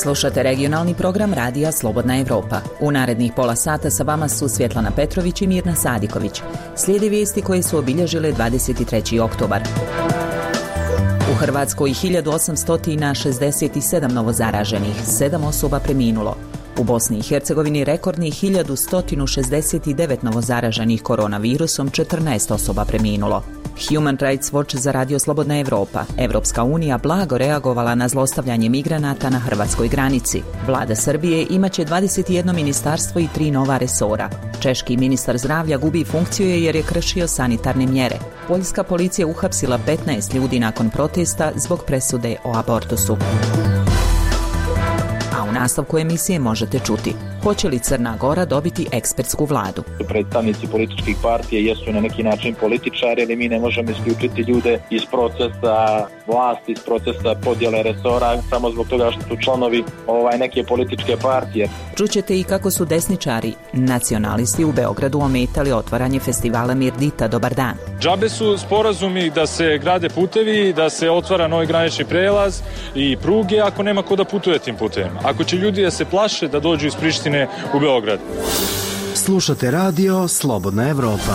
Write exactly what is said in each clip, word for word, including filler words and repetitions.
Slušate regionalni program radija Slobodna Evropa. U narednih pola sata sa vama su Svjetlana Petrović i Mirna Sadiković. Slijede vijesti koje su obilježile dvadeset treći oktobar. U Hrvatskoj hiljadu osamsto šezdeset sedam novozaraženih, sedam osoba preminulo. U Bosni i Hercegovini rekordnih hiljadu sto šezdeset devet novozaraženih koronavirusom, četrnaest osoba preminulo. Human Rights Watch za radio Slobodna Evropa. Evropska unija blago reagovala na zlostavljanje migranata na hrvatskoj granici. Vlada Srbije imaće dvadeset jedno ministarstvo i tri nova resora. Češki ministar zdravlja gubi funkciju jer je kršio sanitarne mjere. Poljska policija uhapsila petnaest ljudi nakon protesta zbog presude o abortusu. U nastavku emisije možete čuti: hoće li Crna Gora dobiti ekspertsku vladu? Predstavnici političkih partija jesu na neki način političari, ali mi ne možemo isključiti ljude iz procesa vlasti, iz procesa podjele resora, samo zbog toga što su članovi ovaj, neke političke partije. Čućete i kako su desničari, nacionalisti u Beogradu ometali otvaranje festivala Mirdita. Dobar dan. Džabe su sporazumi da se grade putevi, da se otvara novi granični prelaz i pruge ako nema ko da putuje tim putevima. Ako će ljudi da se plaše da dođu iz Prištine u Beograd. Slušate radio Slobodna Evropa.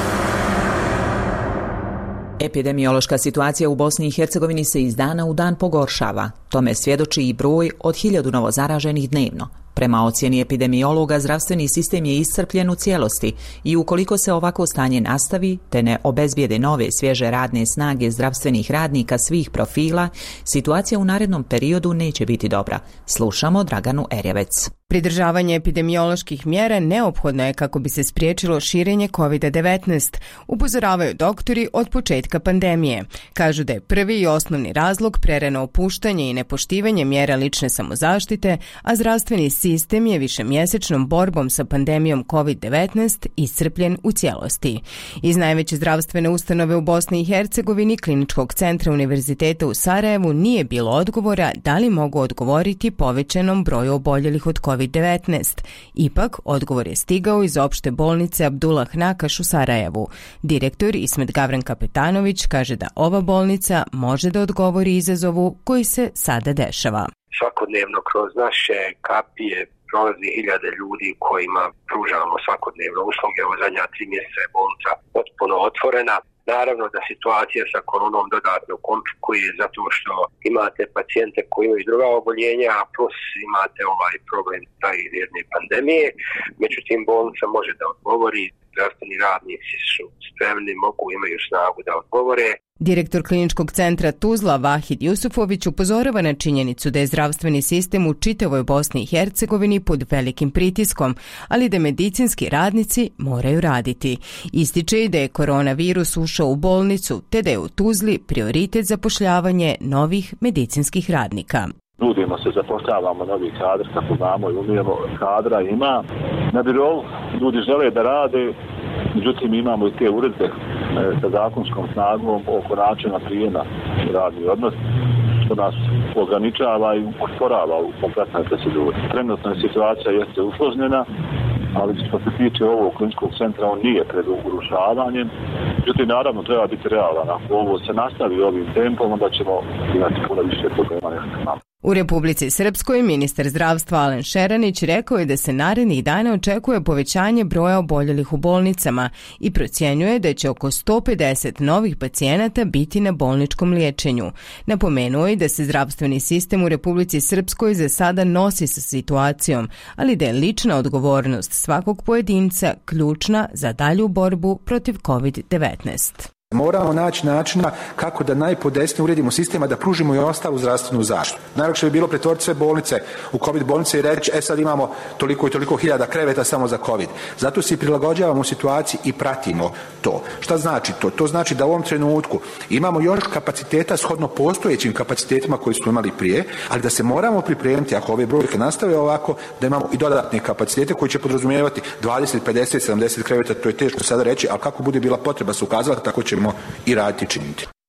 Epidemiološka situacija u Bosni i Hercegovini se iz dana u dan pogoršava. Tome svjedoči i broj od hiljadu novozaraženih dnevno. Prema ocjeni epidemiologa, zdravstveni sistem je iscrpljen u cijelosti i ukoliko se ovako stanje nastavi, te ne obezbijede nove svježe radne snage zdravstvenih radnika svih profila, situacija u narednom periodu neće biti dobra. Slušamo Draganu Erjevec. Pridržavanje epidemioloških mjera neophodno je kako bi se spriječilo širenje kovid devetnaest, upozoravaju doktori od početka pandemije. Kažu da je prvi i osnovni razlog prerano opuštanje i nepoštivanje mjera lične samozaštite, a zdravstveni sistem je višemjesečnom borbom sa pandemijom kovid devetnaest iscrpljen u cijelosti. Iz najveće zdravstvene ustanove u Bosni i Hercegovini, Kliničkog centra Univerziteta u Sarajevu, nije bilo odgovora da li mogu odgovoriti povećanom broju oboljelih od kovid devetnaest. Ipak, odgovor je stigao iz opšte bolnice Abdullah Nakaš u Sarajevu. Direktor Ismet Gavran Kapetanović kaže da ova bolnica može da odgovori izazovu koji se sada dešava. Svakodnevno kroz naše kapije prolazi hiljade ljudi kojima pružamo svakodnevno usluge. Ovo zadnja tri mjeseca je bolnica potpuno otvorena. Naravno da situacija sa koronom dodatno komplikuje zato što imate pacijente koji imaju druga oboljenja, a plus imate ovaj problem taj jedne pandemije. Međutim, bolnica može da odgovori, zdravstveni radnici su spremni, mogu, imaju snagu da odgovore. Direktor Kliničkog centra Tuzla Vahid Jusufović upozorava na činjenicu da je zdravstveni sistem u čitavoj Bosni i Hercegovini pod velikim pritiskom, ali da medicinski radnici moraju raditi. Ističe i da je koronavirus ušao u bolnicu, te da je u Tuzli prioritet zapošljavanje novih medicinskih radnika. Nudimo se, zapošljavamo novi kadar, kako znamo i umijemo, kadra ima. Na birou ljudi žele da rade, međutim imamo i te uredbe e, sa zakonskom snagom oko načina prijema u radni odnos, što nas ograničava i usporava u kompletnoj proceduri. Trenutna situacija jeste usložnjena, ali što se tiče ovog kliničkog centra, on nije pred urušavanjem. Međutim, naravno, treba biti realan. Ako ovo se nastavi ovim tempom, onda ćemo imati puno više problema nešto nam. U Republici Srpskoj ministar zdravstva Alen Šeranić rekao je da se narednih dana očekuje povećanje broja oboljelih u bolnicama i procjenjuje da će oko sto pedeset novih pacijenata biti na bolničkom liječenju. Napomenuo je da se zdravstveni sistem u Republici Srpskoj za sada nosi sa situacijom, ali da je lična odgovornost svakog pojedinca ključna za dalju borbu protiv kovid devetnaest. Moramo naći načina kako da najpodesnije uredimo sistema da pružimo i ostalu zdravstvenu zaštitu. Najlakše bi bilo pretvoriti sve bolnice u COVID bolnice i reći, e sad imamo toliko i toliko hiljada kreveta samo za COVID. Zato se i prilagođavamo situaciji i pratimo to. Šta znači to? To znači da u ovom trenutku imamo još kapaciteta shodno postojećim kapacitetima koji smo imali prije, ali da se moramo pripremiti, ako ove brojke nastave ovako, da imamo i dodatne kapacitete koji će podrazumijevati dvadeset, pedeset, sedamdeset kreveta, to je teško sada reći, ali kako bude bila potreba se ukazala, tako ćemo i raditi i činiti.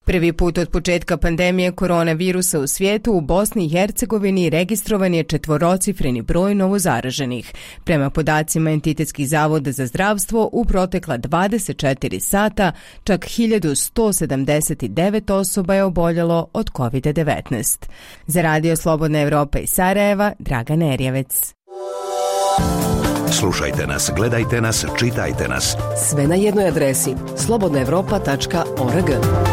Prvi put od početka pandemije koronavirusa u svijetu u Bosni i Hercegovini registrovan je četvorocifreni broj novozaraženih. Prema podacima Entitetskih zavoda za zdravstvo, u protekla dvadeset četiri sata čak hiljadu sto sedamdeset devet osoba je oboljelo od kovid devetnaest. Za Radio Slobodna Evropa iz Sarajeva, Dragan Erjevec. Slušajte nas, gledajte nas, čitajte nas. Sve na jednoj adresi slobodna evropa tačka org.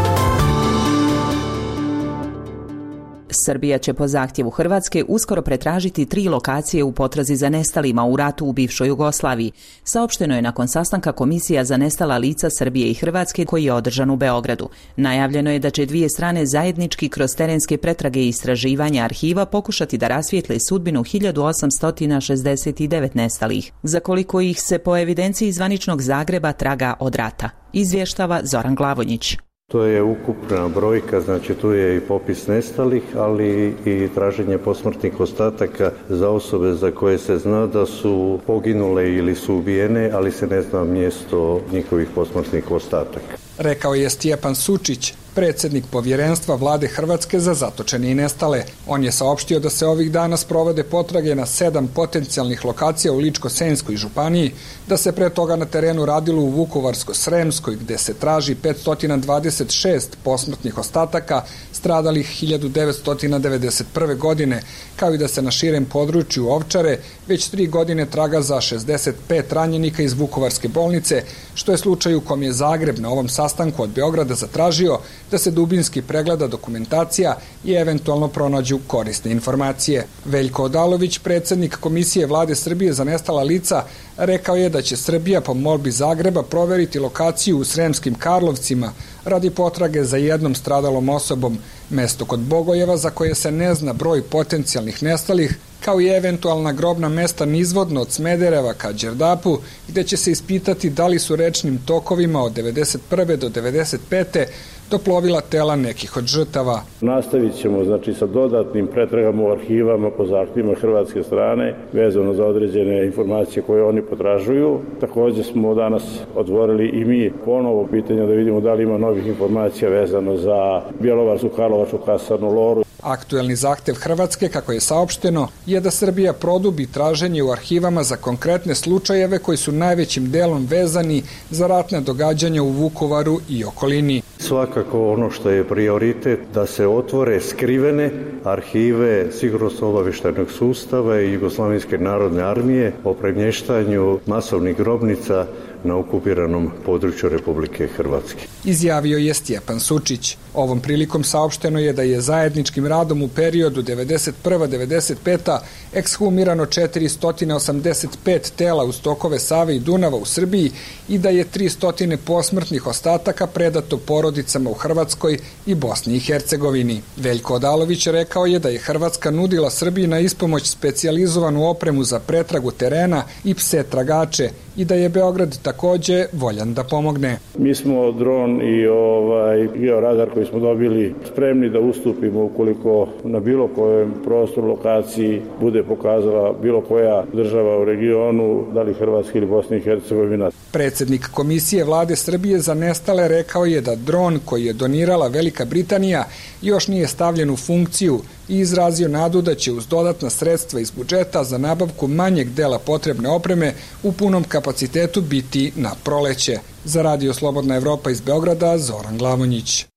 Srbija će po zahtjevu Hrvatske uskoro pretražiti tri lokacije u potrazi za nestalima u ratu u bivšoj Jugoslaviji. Saopšteno je nakon sastanka Komisija za nestala lica Srbije i Hrvatske koji je održan u Beogradu. Najavljeno je da će dvije strane zajednički kroz terenske pretrage i istraživanja arhiva pokušati da rasvijetle sudbinu hiljadu osamsto šezdeset devet nestalih, za koliko ih se po evidenciji zvaničnog Zagreba traga od rata. Izvještava Zoran Glavonjić. To je ukupna brojka, znači tu je i popis nestalih, ali i traženje posmrtnih ostataka za osobe za koje se zna da su poginule ili su ubijene, ali se ne zna mjesto njihovih posmrtnih ostataka. Rekao je Stjepan Sučić, predsjednik povjerenstva vlade Hrvatske za zatočene i nestale. On je saopštio da se ovih dana sprovode potrage na sedam potencijalnih lokacija u Ličko-senjskoj županiji, da se pre toga na terenu radilo u Vukovarsko-sremskoj, gde se traži petsto dvadeset šest posmrtnih ostataka stradalih hiljadu devetsto devedeset prve. godine, kao i da se na širem području Ovčare već tri godine traga za šezdeset pet ranjenika iz Vukovarske bolnice, što je slučaj u kom je Zagreb na ovom sastanku od Beograda zatražio da se dubinski pregleda dokumentacija i eventualno pronađu korisne informacije. Veljko Odalović, predsjednik Komisije vlade Srbije za nestala lica, rekao je da će Srbija po molbi Zagreba proveriti lokaciju u Sremskim Karlovcima radi potrage za jednom stradalom osobom, mesto kod Bogojeva za koje se ne zna broj potencijalnih nestalih, kao i eventualna grobna mesta nizvodno od Smedereva ka Đerdapu, gde će se ispitati da li su rečnim tokovima od devedeset prve do devedeset pete doplovila tela nekih od žrtava. Nastavit ćemo znači sa dodatnim pretragama u arhivama po zahtjevima hrvatske strane vezano za određene informacije koje oni potražuju. Također smo danas otvorili i mi ponovo pitanje da vidimo da li ima novih informacija vezano za Bjelovarsku, Karlovačku kasarnu, Loru. Aktuelni zahtev Hrvatske, kako je saopšteno, je da Srbija produbi traženje u arhivama za konkretne slučajeve koji su najvećim delom vezani za ratne događanja u Vukovaru i okolini. Svakako ono što je prioritet da se otvore skrivene arhive sigurnosno-obavještajnog sustava i Jugoslavenske narodne armije o premještanju masovnih grobnica na okupiranom području Republike Hrvatske. Izjavio je Stjepan Sučić. Ovom prilikom saopšteno je da je zajedničkim radom u periodu devedeset prva do devedeset peta ekshumirano četiristo osamdeset pet tela uz tokove Save i Dunava u Srbiji i da je tristo posmrtnih ostataka predato porodicama u Hrvatskoj i Bosni i Hercegovini. Veljko Odalović rekao je da je Hrvatska nudila Srbiji na ispomoć specijalizovanu opremu za pretragu terena i pse tragače i da je Beograd također voljan da pomogne. Mi smo dron i ovaj georadar koji smo dobili spremni da ustupimo ukoliko na bilo kojem prostoru, lokaciji bude pokazala bilo koja država u regionu, da li Hrvatska ili Bosna i Hercegovina. Predsjednik Komisije vlade Srbije za nestale rekao je da dron koji je donirala Velika Britanija još nije stavljen u funkciju i izrazio nadu da će uz dodatna sredstva iz budžeta za nabavku manjeg dela potrebne opreme u punom kapacitetu biti na proleće. Za Radio Slobodna Evropa iz Beograda, Zoran Glavonjić.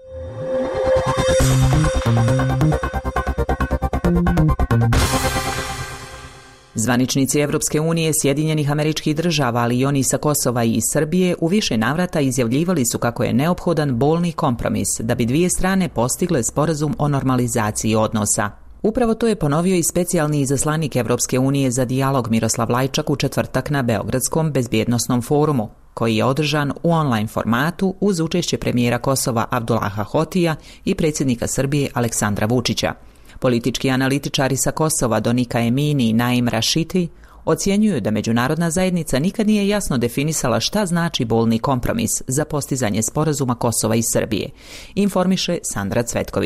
Zvaničnici Evropske unije, Sjedinjenih Američkih Država, ali i oni sa Kosova i iz Srbije u više navrata izjavljivali su kako je neophodan bolni kompromis da bi dvije strane postigle sporazum o normalizaciji odnosa. Upravo to je ponovio i specijalni izaslanik Evropske unije za dijalog Miroslav Lajčak u četvrtak na Beogradskom bezbjednosnom forumu, koji je održan u online formatu uz učešće premijera Kosova Abdullaha Hotija i predsjednika Srbije Aleksandra Vučića. Politički analitičari sa Kosova Donika Emini i Naim Rašiti ocjenjuju da međunarodna zajednica nikad nije jasno definisala šta znači bolni kompromis za postizanje sporazuma Kosova i Srbije, informiše Sandra Cvetković.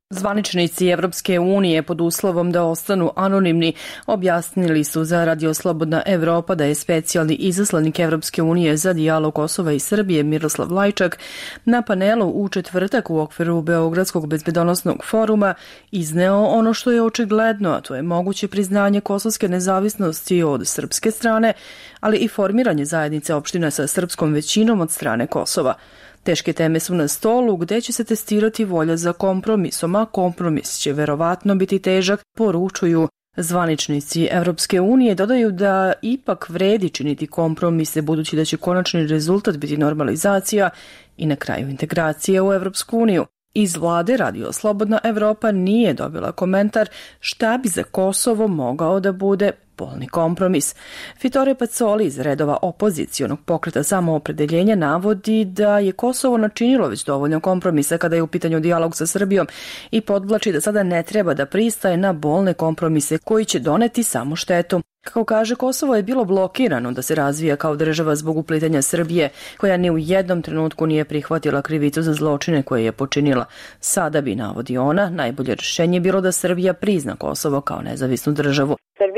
Zvaničnici Evropske unije pod uslovom da ostanu anonimni objasnili su za Radio Slobodna Evropa da je specijalni izaslanik Evropske unije za dijalog Kosova i Srbije Miroslav Lajčak na panelu u četvrtak u okviru Beogradskog bezbedonosnog foruma izneo ono što je očigledno, a to je moguće priznanje kosovske nezavisnosti od srpske strane, ali i formiranje zajednice opština sa srpskom većinom od strane Kosova. Teške teme su na stolu gde će se testirati volja za kompromisom, a kompromis će verovatno biti težak, poručuju zvaničnici Evropske unije. Dodaju da ipak vredi činiti kompromise budući da će konačni rezultat biti normalizacija i na kraju integracija u Evropsku uniju. Iz vlade Radio Slobodna Evropa nije dobila komentar šta bi za Kosovo mogao da bude polni kompromis. Fitore Pacoli iz redova opozicionog pokreta samoopredeljenja navodi da je Kosovo načinilo već dovoljno kompromisa kada je u pitanju dijalog sa Srbijom i podvlači da sada ne treba da pristaje na bolne kompromise koji će doneti samo štetu. Kako kaže, Kosovo je bilo blokirano da se razvija kao država zbog uplitanja Srbije, koja ni u jednom trenutku nije prihvatila krivicu za zločine koje je počinila. Sada bi, navodi ona, najbolje rješenje bilo da Srbija prizna Kosovo kao nezavisnu državu.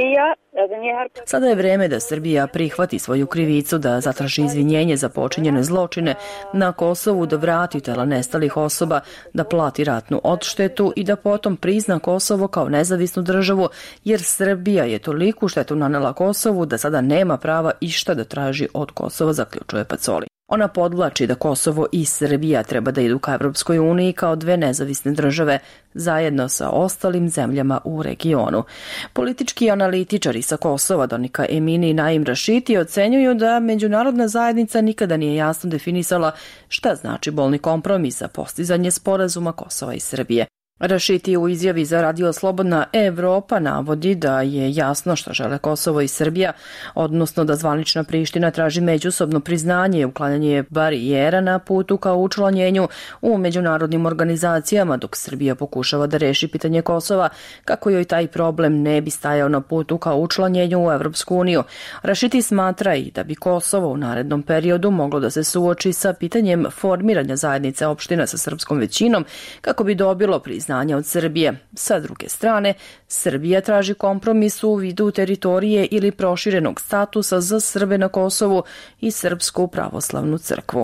Sada je vreme da Srbija prihvati svoju krivicu, da zatraži izvinjenje za počinjene zločine na Kosovu, da vrati tela nestalih osoba, da plati ratnu odštetu i da potom prizna Kosovo kao nezavisnu državu, jer Srbija je toliku štetu nanela Kosovu da sada nema prava išta da traži od Kosova, zaključuje Pacoli. Ona podvlači da Kosovo i Srbija treba da idu ka Evropskoj uniji kao dve nezavisne države zajedno sa ostalim zemljama u regionu. Politički analitičari sa Kosova, Donika Emini i Naim Rašiti, ocenjuju da međunarodna zajednica nikada nije jasno definisala šta znači bolni kompromis za postizanje sporazuma Kosova i Srbije. Rašiti u izjavi za Radio Slobodna Evropa navodi da je jasno što žele Kosovo i Srbija, odnosno da zvanična Priština traži međusobno priznanje i uklanjanje barijera na putu ka učlanjenju u međunarodnim organizacijama, dok Srbija pokušava da reši pitanje Kosova kako joj taj problem ne bi stajao na putu ka učlanjenju u Evropsku uniju. Rašiti smatra i da bi Kosovo u narednom periodu moglo da se suoči sa pitanjem formiranja zajednice opština sa srpskom većinom kako bi dobilo priznanje od Srbije. Sa druge strane, Srbija traži kompromis u vidu teritorije ili proširenog statusa za Srbe na Kosovu i Srpsku pravoslavnu crkvu.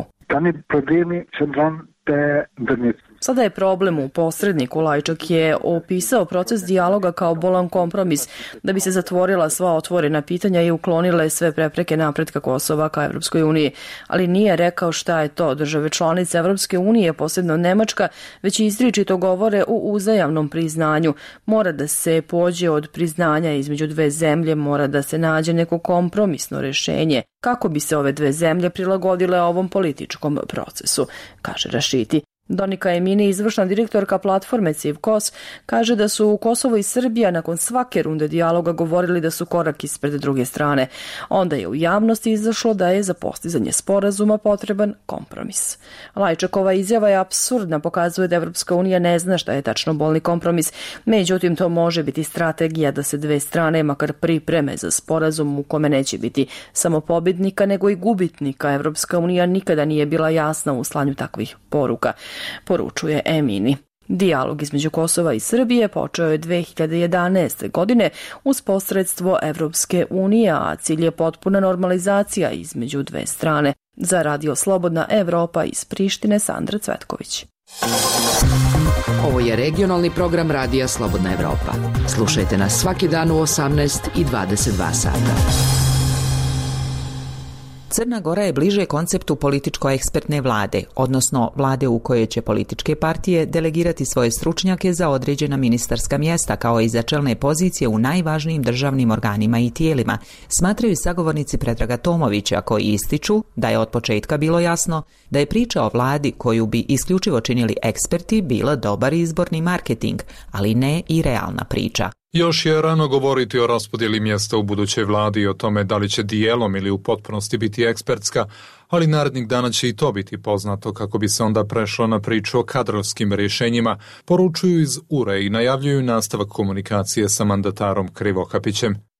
Sada je problem u posredniku. Lajčak je opisao proces dijaloga kao bolan kompromis da bi se zatvorila sva otvorena pitanja i uklonile sve prepreke napretka Kosova ka Evropskoj uniji, ali nije rekao šta je to. Države članice Evropske unije, posebno Nemačka, već izričito govore o uzajamnom priznanju. Mora da se pođe od priznanja između dve zemlje, mora da se nađe neko kompromisno rešenje kako bi se ove dve zemlje prilagodile ovom političkom procesu, kaže Rašiti. Donika Emini, izvršna direktorka platforme Civkos, kaže da su Kosovo i Srbija nakon svake runde dijaloga govorili da su korak ispred druge strane. Onda je u javnosti izašlo da je za postizanje sporazuma potreban kompromis. Lajčakova izjava je apsurdna, pokazuje da Evropska unija ne zna šta je tačno bolni kompromis. Međutim, to može biti strategija da se dve strane makar pripreme za sporazum u kome neće biti samo pobednika nego i gubitnika. Evropska unija nikada nije bila jasna u slanju takvih poruka, poručuje Emini. Dijalog između Kosova i Srbije počeo je dve hiljade jedanaeste. godine uz posredstvo Evropske unije, a cilj je potpuna normalizacija između dve strane. Za Radio Slobodna Evropa iz Prištine, Sandra Cvetković. Ovo je regionalni program Radija Slobodna Evropa. Slušajte nas svaki dan u osamnaest i dvadeset dva sata. Crna Gora je bliže konceptu političko-ekspertne vlade, odnosno vlade u kojoj će političke partije delegirati svoje stručnjake za određena ministarska mjesta kao i za čelne pozicije u najvažnijim državnim organima i tijelima, smatraju sagovornici Predraga Tomovića, koji ističu da je od početka bilo jasno da je priča o vladi koju bi isključivo činili eksperti bila dobar izborni marketing, ali ne i realna priča. Još je rano govoriti o raspodjeli mjesta u budućoj vladi i o tome da li će dijelom ili u potpunosti biti ekspertska, ali narednih dana će i to biti poznato kako bi se onda prešlo na priču o kadrovskim rješenjima, poručuju iz U R E i najavljuju nastavak komunikacije sa mandatarom Krivokapićem.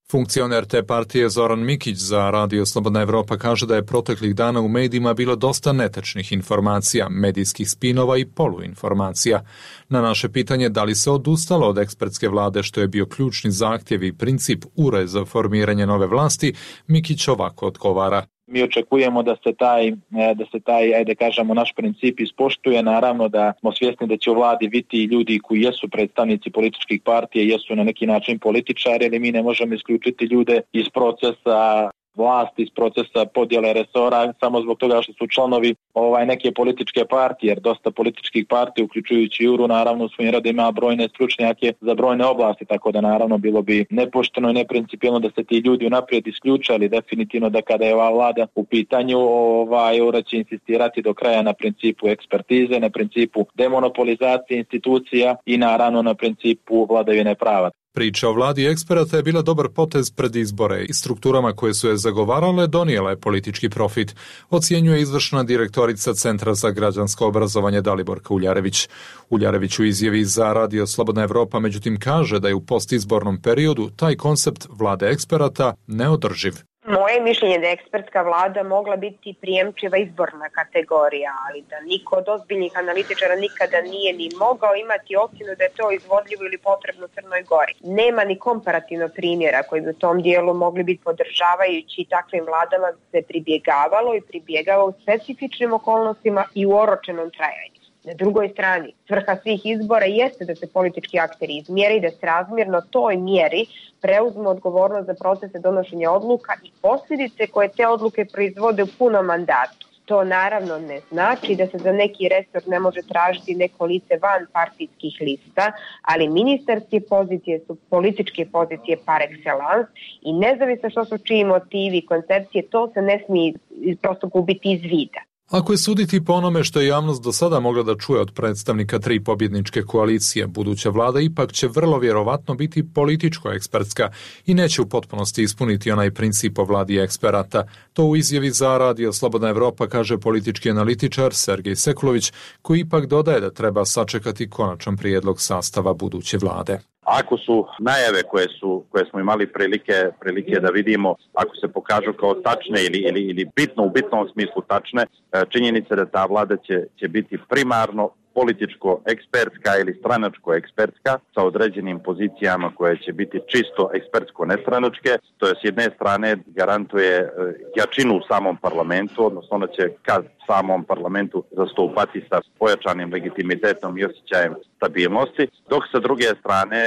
Funkcioner te partije Zoran Mikić za Radio Slobodna Evropa kaže da je proteklih dana u medijima bilo dosta netečnih informacija, medijskih spinova i poluinformacija. Na naše pitanje da li se odustalo od ekspertske vlade, što je bio ključni zahtjev i princip ure za formiranje nove vlasti, Mikić ovako odgovara. Mi očekujemo da se taj, da se taj, ajde kažemo, naš princip ispoštuje. Naravno da smo svjesni da će u vladi biti ljudi koji jesu predstavnici političkih partija, jesu na neki način političari, ali mi ne možemo isključiti ljude iz procesa vlasti, iz procesa podjele resora, samo zbog toga što su članovi ovaj, neke političke partije, jer dosta političkih partija, uključujući Juru, naravno u svojim radu ima brojne stručnjake za brojne oblasti, tako da naravno bilo bi nepošteno i neprincipijelno da se ti ljudi unaprijed isključe, ali definitivno da kada je ova vlada u pitanju, ovaj, Jura će insistirati do kraja na principu ekspertize, na principu demonopolizacije institucija i naravno na principu vladavine prava. Priča o vladi eksperata je bila dobar potez pred izbore i strukturama koje su je zagovarale donijela je politički profit, ocjenjuje izvršna direktorica Centra za građansko obrazovanje Daliborka Uljarević. Uljarević u izjavi za Radio Slobodna Evropa međutim kaže da je u postizbornom periodu taj koncept vlade eksperata neodrživ. Moje mišljenje da je ekspertska vlada mogla biti prijemčiva izborna kategorija, ali da niko od ozbiljnih analitičara nikada nije ni mogao imati ocjenu da je to izvodljivo ili potrebno Crnoj Gori. Nema ni komparativno primjera koji bi u tom dijelu mogli biti podržavajući takvim vladama se pribjegavalo i pribjegava u specifičnim okolnostima i u oročenom trajanju. Na drugoj strani, svrha svih izbora jeste da se politički akteri izmjere i da se razmjerno toj mjeri preuzmu odgovornost za procese donošenja odluka i posljedice koje te odluke proizvode u punom mandatu. To naravno ne znači da se za neki resor ne može tražiti neko lice van partijskih lista, ali ministarske pozicije su političke pozicije par excellence i nezavisno što su čiji motivi i koncepcije, to se ne smije prosto gubiti iz vida. Ako je suditi po onome što je javnost do sada mogla da čuje od predstavnika tri pobjedničke koalicije, buduća vlada ipak će vrlo vjerovatno biti političko-ekspertska i neće u potpunosti ispuniti onaj princip o vladi eksperata. To u izjavi za Radio Slobodna Evropa kaže politički analitičar Sergej Sekulović, koji ipak dodaje da treba sačekati konačan prijedlog sastava buduće vlade. Ako su najave koje su koje smo imali prilike prilike da vidimo, ako se pokažu kao tačne ili ili ili bitno u bitnom smislu tačne, činjenica da ta vlada će će biti primarno političko-ekspertska ili stranačko-ekspertska sa određenim pozicijama koje će biti čisto ekspertsko-nestranačke. To je s jedne strane garantuje jačinu u samom parlamentu, odnosno ona će ka samom parlamentu zastupati sa pojačanim legitimitetom i osjećajem stabilnosti, dok sa druge strane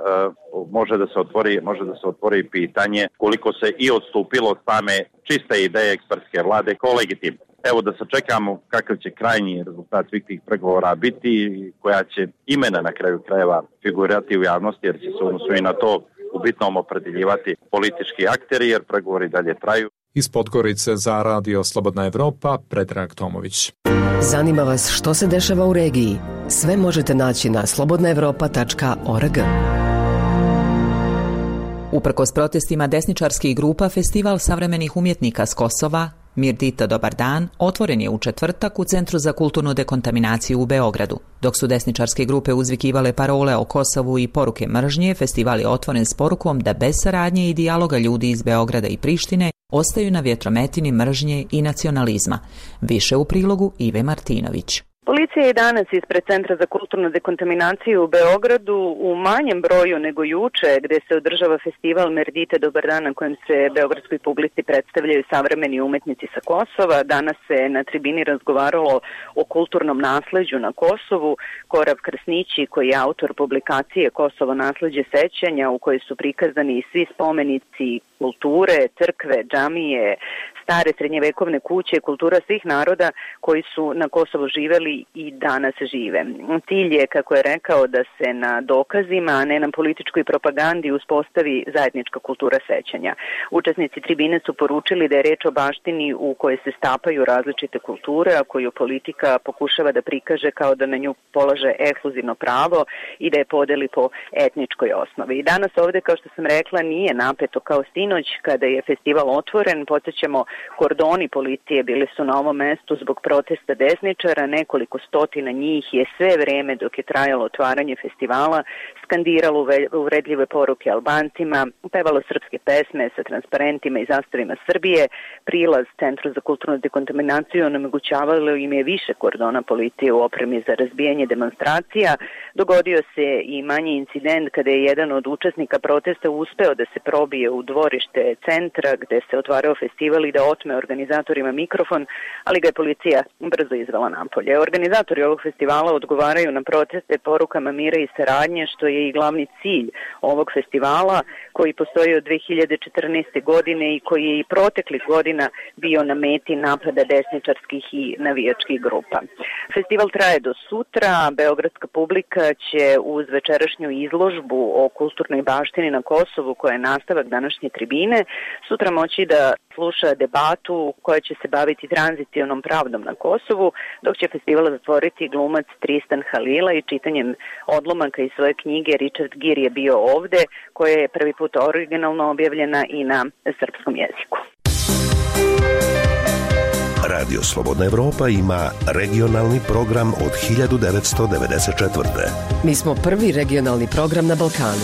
može da se otvori, može da se otvori pitanje koliko se i odstupilo od same čiste ideje ekspertske vlade kao legitimne. Evo da sačekamo kakav će krajnji rezultat svih tih pregovora biti i koja će imena na kraju krajeva figurati u javnosti, jer će se odnosno i na to u bitnom opredeljivati politički akteri, jer pregovori dalje traju. Iz Podgorice za Radio Slobodna Evropa, Predrag Tomović. Zanima vas što se dešava u regiji? Sve možete naći na slobodna evropa tačka org. Uprkos protestima desničarskih grupa, Festival savremenih umjetnika s Kosova Mirdita Dobar dan otvoren je u četvrtak u Centru za kulturnu dekontaminaciju u Beogradu. Dok su desničarske grupe uzvikivale parole o Kosovu i poruke mržnje, festival je otvoren s porukom da bez saradnje i dijaloga ljudi iz Beograda i Prištine ostaju na vjetrometini mržnje i nacionalizma. Više u prilogu Ive Martinović. Policija je danas ispred Centra za kulturnu dekontaminaciju u Beogradu u manjem broju nego juče, gdje se održava festival Mirdita Dobar dan na kojem se beogradskoj publici predstavljaju savremeni umetnici sa Kosova. Danas se na tribini razgovaralo o kulturnom nasleđu na Kosovu. Korav Krsnići, koji je autor publikacije Kosovo nasleđe sećanja, u kojoj su prikazani svi spomenici kulture, crkve, džamije, stare srednjevekovne kuće, kultura svih naroda koji su na Kosovu živeli i danas žive. Cilj je, kako je rekao, da se na dokazima, a ne na političkoj propagandi uspostavi zajednička kultura sećanja. Učesnici tribine su poručili da je reč o baštini u kojoj se stapaju različite kulture, a koju politika pokušava da prikaže kao da na nju polaže ekskluzivno pravo i da je podeli po etničkoj osnovi. I danas ovde, kao što sam rekla, nije napeto kao sinoć kada je festival otvoren. Podsjećamo, kordoni policije bili su na ovom mestu zbog protesta desničara, nekoliko nekoliko stotina njih je sve vreme dok je trajalo otvaranje festivala skandiralo uvredljive poruke Albancima, pevalo srpske pesme sa transparentima i zastavima Srbije, prilaz Centru za kulturnu dekontaminaciju onemogućavalo im je više kordona policije u opremi za razbijanje demonstracija. Dogodio se i manji incident kada je jedan od učesnika protesta uspeo da se probije u dvorište centra gde se otvarao festival i da otme organizatorima mikrofon, ali ga je policija brzo izvela napolje. Organizatori ovog festivala odgovaraju na proteste porukama mira i saradnje, što je i glavni cilj ovog festivala koji postoji od dve hiljade četrnaeste. godine i koji je i proteklih godina bio na meti napada desničarskih i navijačkih grupa. Festival traje do sutra, beogradska publika će uz večerašnju izložbu o kulturnoj baštini na Kosovu, koja je nastavak današnje tribine, sutra moći da sluša debatu koja će se baviti tranzicionom pravdom na Kosovu, dok će festival zatvoriti glumac Tristan Halila i čitanjem odlomaka iz svoje knjige Richard Gere je bio ovde, koja je prvi put originalno objavljena i na srpskom jeziku. Radio Slobodna Evropa ima regionalni program od hiljadu devetsto devedeset četvrte. Mi smo prvi regionalni program na Balkanu.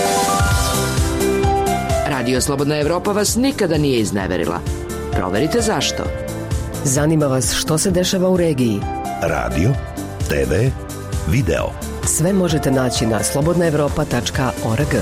Radio Slobodna Evropa vas nikada nije izneverila. Proverite zašto. Zanima vas što se dešava u regiji. Radio, te ve, video. Sve možete naći na slobodna evropa tačka org.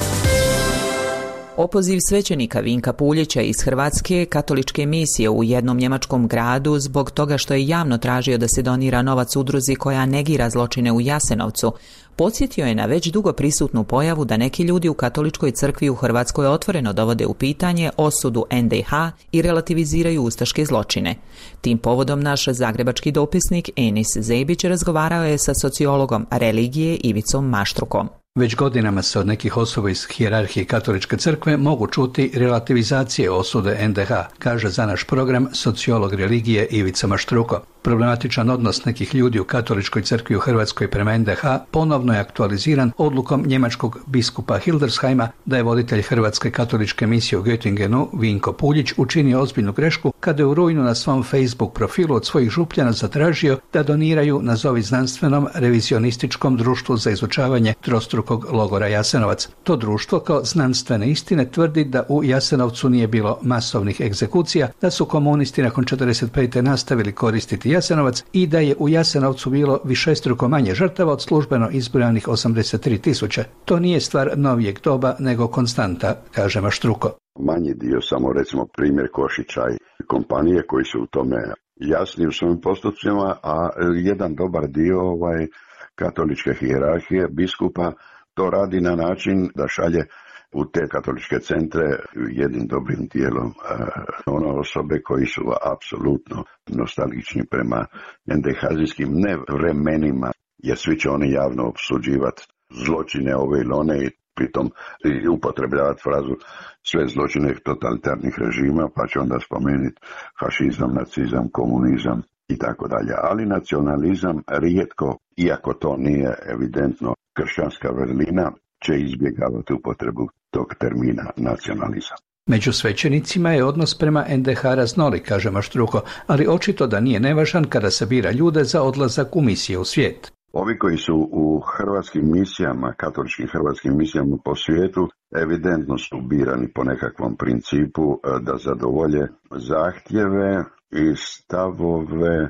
Opoziv svećenika Vinka Puljića iz Hrvatske katoličke misije u jednom njemačkom gradu zbog toga što je javno tražio da se donira novac udruzi koja negira zločine u Jasenovcu, podsjetio je na već dugo prisutnu pojavu da neki ljudi u katoličkoj crkvi u Hrvatskoj otvoreno dovode u pitanje osudu en de ha i relativiziraju ustaške zločine. Tim povodom naš zagrebački dopisnik Enis Zebić razgovarao je sa sociologom religije Ivicom Maštrukom. Već godinama se od nekih osoba iz hijerarhije katoličke crkve mogu čuti relativizacije osude en de ha, kaže za naš program sociolog religije Ivica Maštruko. Problematičan odnos nekih ljudi u katoličkoj crkvi u Hrvatskoj prema en de ha ponovno je aktualiziran odlukom njemačkog biskupa Hildesheima da je voditelj Hrvatske katoličke misije u Göttingenu Vinko Puljić učinio ozbiljnu grešku kada je u rujnu na svom Facebook profilu od svojih župljana zatražio da doniraju nazovi znanstvenom revizionističkom društvu za izučavanje trostrukog logora Jasenovac. To društvo kao znanstvene istine tvrdi da u Jasenovcu nije bilo masovnih egzekucija, da su komunisti nakon četrdeset pete nastavili koristiti Jasenovac i da je u Jasenovcu bilo višestruko manje žrtava od službeno izbrojanih osamdeset tri tisuće. To nije stvar novijeg doba, nego konstanta, kaže Maštruko. Manji dio, samo recimo primjer Košića i kompanije koji su u tome jasni u svojim postupcima, a jedan dobar dio ovaj, katoličke hijerarhije, biskupa, to radi na način da šalje u te katoličke centre jednim dobrim dijelom uh, one osobe koji su apsolutno nostalgični prema endehazijskim ne vremenima, jer svi će oni javno opsuđivati zločine ove ili one i pritom upotrebljavati frazu sve zločine totalitarnih režima, pa će onda spomenuti fašizam, nacizam, komunizam i tako dalje. Ali nacionalizam rijetko, iako to nije evidentno kršćanska vrlina, će izbjegavati upotrebu tog termina nacionalizam. Među svećenicima je odnos prema en de ha raznolik, kaže Maštruko, ali očito da nije nevažan kada se bira ljude za odlazak u misije u svijet. Ovi koji su u hrvatskim misijama, katoličkim hrvatskim misijama po svijetu, evidentno su birani po nekakvom principu da zadovolje zahtjeve i stavove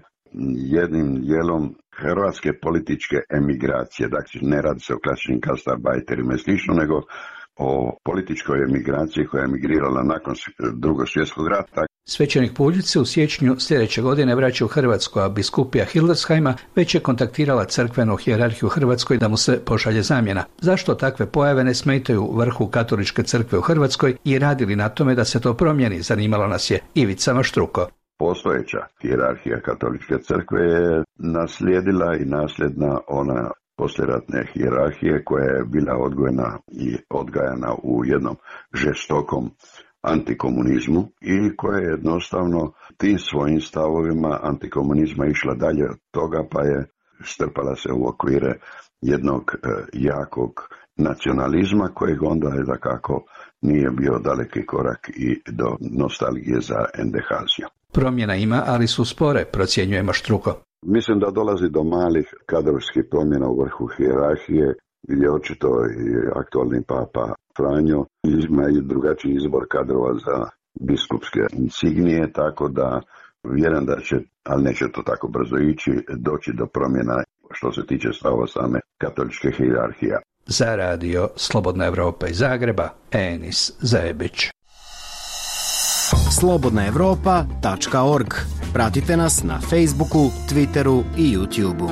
jednim dijelom hrvatske političke emigracije. Dakle, ne radi se o klasičnim gastarbajterima i slično, nego o političkoj emigraciji koja je emigrirala nakon drugog svjetskog rata. Svećenik Puljić se u siječnju sljedeće godine vraća u Hrvatsku, a biskupija Hildesheima već je kontaktirala crkvenu hijerarhiju u Hrvatskoj da mu se pošalje zamjena. Zašto takve pojave ne smetaju vrhu katoličke crkve u Hrvatskoj i radili na tome da se to promijeni, zanimalo nas je Ivica Maštruko. Postojeća hijerarhija katoličke crkve je naslijedila i nasljedna ona poslijeratne hijerarhije koja je bila odgojena i odgajana u jednom žestokom antikomunizmu i koja je jednostavno tim svojim stavovima antikomunizma išla dalje od toga, pa je strpala se u okvire jednog e, jakog nacionalizma kojeg onda je dakako nije bio daleki korak i do nostalgije za endehaziju. Promjena ima, ali su spore, procjenjuje Maštruko. Mislim da dolazi do malih kadrovskih promjena u vrhu hijerarhije, gdje očito i aktualni papa Franjo ima i drugačiji izbor kadrova za biskupske insignije, tako da vjerujem da će, ali neće to tako brzo ići, doći do promjena što se tiče stava same katoličke hijerarhije. Za radio Slobodna Evropa iz Zagreba, Enis Zebić. slobodna evropa tačka org. Pratite nas na Facebooku, Twitteru i YouTubeu.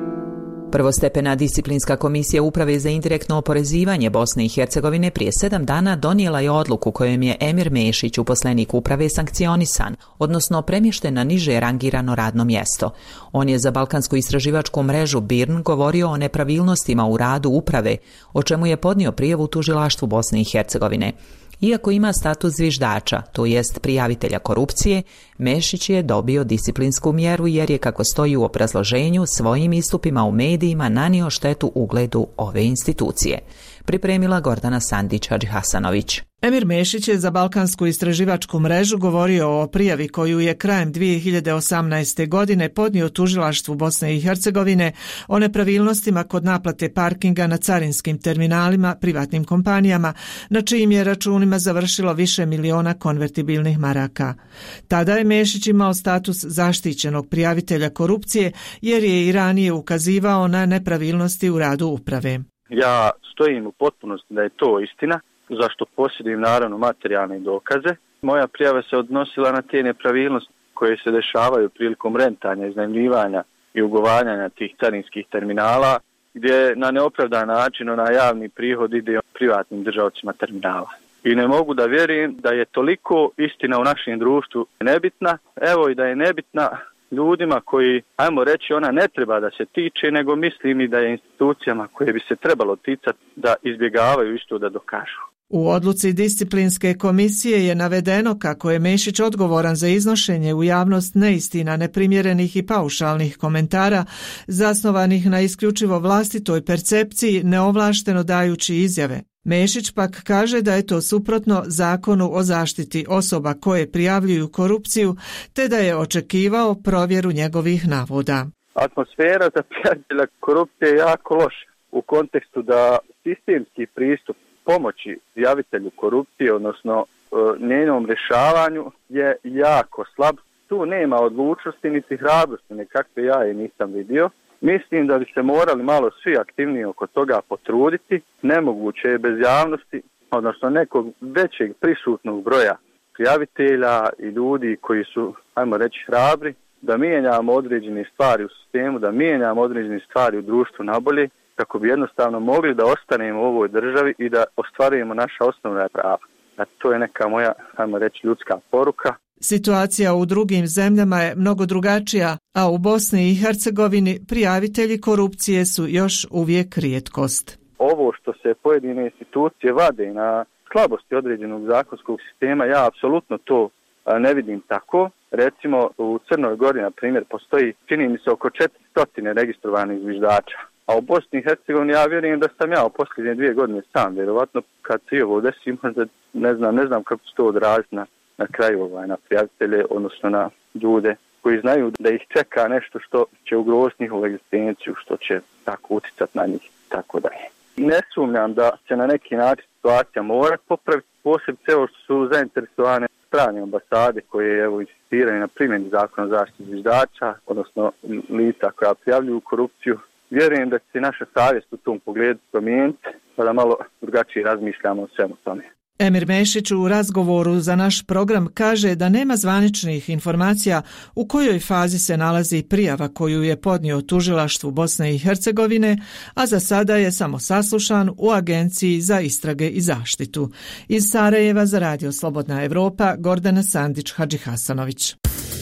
Prvostepena disciplinska komisija Uprave za indirektno oporezivanje Bosne i Hercegovine prije sedam dana donijela je odluku kojom je Emir Mešić, uposlenik uprave, sankcionisan, odnosno premješten na niže rangirano radno mjesto. On je za balkansku istraživačku mrežu B I R N govorio o nepravilnostima u radu uprave, o čemu je podnio prijavu tužilaštvu Bosne i Hercegovine. Iako ima status zviždača, to jest prijavitelja korupcije, Mešić je dobio disciplinsku mjeru jer je, kako stoji u obrazloženju, svojim istupima u medijima nanio štetu ugledu ove institucije. Pripremila Gordana Sandić-Hadžihasanović. Emir Mešić je za balkansku istraživačku mrežu govorio o prijavi koju je krajem dvije hiljade osamnaeste. godine podnio tužilaštvu Bosne i Hercegovine o nepravilnostima kod naplate parkinga na carinskim terminalima privatnim kompanijama, na čijim je računima završilo više miliona konvertibilnih maraka. Tada je Mešić imao status zaštićenog prijavitelja korupcije jer je i ranije ukazivao na nepravilnosti u radu uprave. Ja stojim u potpunosti da je to istina, zašto posjedujem naravno materijalne dokaze. Moja prijava se odnosila na te nepravilnosti koje se dešavaju prilikom rentanja, iznajmljivanja i ugovaranja tih carinskih terminala, gdje na neopravdan način na javni prihod ide privatnim državcima terminala. I ne mogu da vjerujem da je toliko istina u našem društvu nebitna, evo i da je nebitna ljudima koji, ajmo reći, ona ne treba da se tiče, nego mislim i da je institucijama koje bi se trebalo ticati da izbjegavaju isto da dokažu. U odluci disciplinske komisije je navedeno kako je Mešić odgovoran za iznošenje u javnost neistina, neprimjerenih i paušalnih komentara zasnovanih na isključivo vlastitoj percepciji, neovlašteno dajući izjave. Mešić pak kaže da je to suprotno Zakonu o zaštiti osoba koje prijavljuju korupciju, te da je očekivao provjeru njegovih navoda. Atmosfera za prijavitelja korupcije je jako loša u kontekstu da sistemski pristup pomoći prijavitelju korupcije, odnosno e, njenom rješavanju, je jako slab. Tu nema odlučnosti niti hrabrosti, nekakve ja je nisam vidio. Mislim da bi se morali malo svi aktivnije oko toga potruditi. Nemoguće je bez javnosti, odnosno nekog većeg prisutnog broja prijavitelja i ljudi koji su, ajmo reći, hrabri, da mijenjamo određene stvari u sistemu, da mijenjamo određene stvari u društvu nabolje, kako bi jednostavno mogli da ostanemo u ovoj državi i da ostvarujemo naša osnovna prava. A to je neka moja, ajmo reći, ljudska poruka. Situacija u drugim zemljama je mnogo drugačija, a u Bosni i Hercegovini prijavitelji korupcije su još uvijek rijetkost. Ovo što se pojedine institucije vade na slabosti određenog zakonskog sistema, ja apsolutno to ne vidim tako. Recimo u Crnoj Gori, na primjer, postoji, čini mi se, oko četiristo registrovanih zviždača. A u Bosni i Hercegovini ja vjerujem da sam ja u posljednje dvije godine sam, vjerovatno kad se ovo desi, možda ne znam, ne znam kako se to odraziti na, na kraju ovaj, na prijavitelje, odnosno na ljude koji znaju da ih čeka nešto što će ugroziti njihovu egzistenciju, što će tako utjecati na njih, tako da je. Ne sumnjam da će na neki način situacija mora popraviti, posebno ovo što su zainteresovane strane ambasade koje evo insistiraju na primjeni zakona o zaštiti zviždača, odnosno lica koja prijavljuju korupciju. Vjerujem da će se naša savjest u tom pogledu promijeniti, pa da malo drugačije razmišljamo o svemu tome. Emir Mešić u razgovoru za naš program kaže da nema zvaničnih informacija u kojoj fazi se nalazi prijava koju je podnio tužilaštvu Bosne i Hercegovine, a za sada je samo saslušan u Agenciji za istrage i zaštitu. Iz Sarajeva za Radio Slobodna Evropa, Gordana Sandić-Hadžihasanović.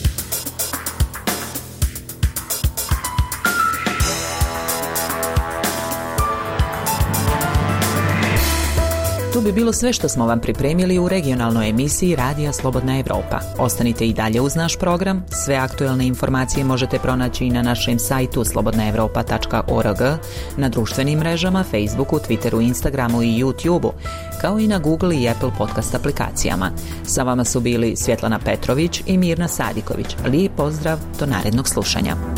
Tu bi bilo sve što smo vam pripremili u regionalnoj emisiji Radija Slobodna Evropa. Ostanite i dalje uz naš program. Sve aktuelne informacije možete pronaći i na našem sajtu slobodna evropa tačka org, na društvenim mrežama, Facebooku, Twitteru, Instagramu i YouTubeu, kao i na Google i Apple podcast aplikacijama. Sa vama su bili Svjetlana Petrović i Mirna Sadiković. Lijep pozdrav, do narednog slušanja.